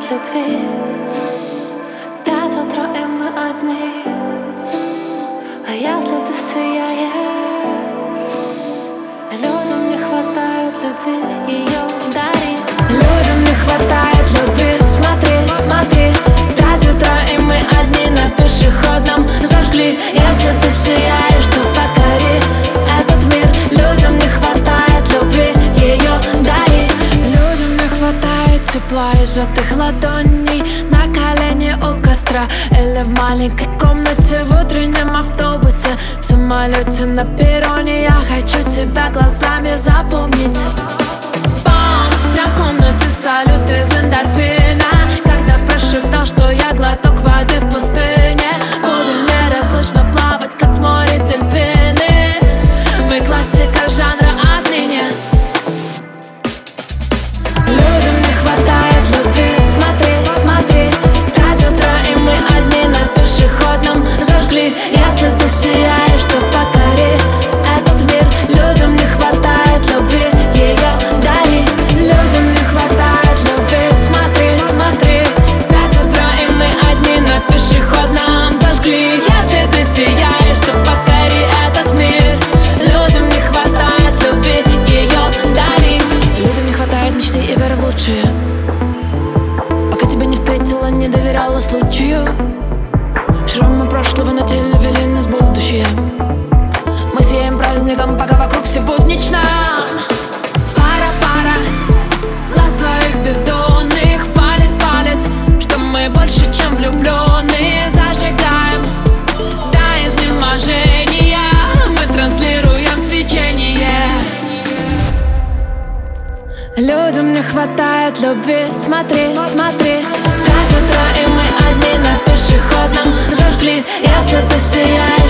хватает любви. 5 утра и мы одни. А если ты сияешь, людям не хватает любви, ее дари. Людям не хватает любви, смотри, смотри. 5 утра и мы одни на пешеходном зажгли. Если ты сияешь, то покори этот мир. Людям не хватает любви, ее дари. Людям не хватает тепла и сжатых ладоней на колени у костра или в маленькой комнате в утреннем автобусе, в самолете на перроне. Я хочу тебя глазами запомнить. Прям в комнате салют из эндорфина, когда прошептал, что я глоток воды в пустыне. Будем неразлучно плавать, как в море дельфины. Мы классика жанра отныне. Людям не хватает любви, смотри, смотри. 5 утра и мы одни на пешеходном зажгли. Если ты сияешь, то покори этот мир. Людям не хватает любви, ее дари. Людям не хватает любви, смотри, смотри. 5 утра и мы одни на пешеходном зажгли. Если ты сияешь, то покори этот мир. Людям не хватает любви, ее дари. Людям не хватает мечты и веры в лучшее. Пока тебя не встретила, не доверяла случаю. Шрамы прошлого на теле вели нас в будущее. Мы сияем праздником, пока вокруг все буднично. Пара-пара, глаз твоих бездонных палит палец, что мы больше, чем влюбленные. Зажигаем до изнеможения, мы транслируем свечение. Людям не хватает любви, смотри, смотри. 5 утра и мы одни на пешеходном зажгли. Если ты сияешь,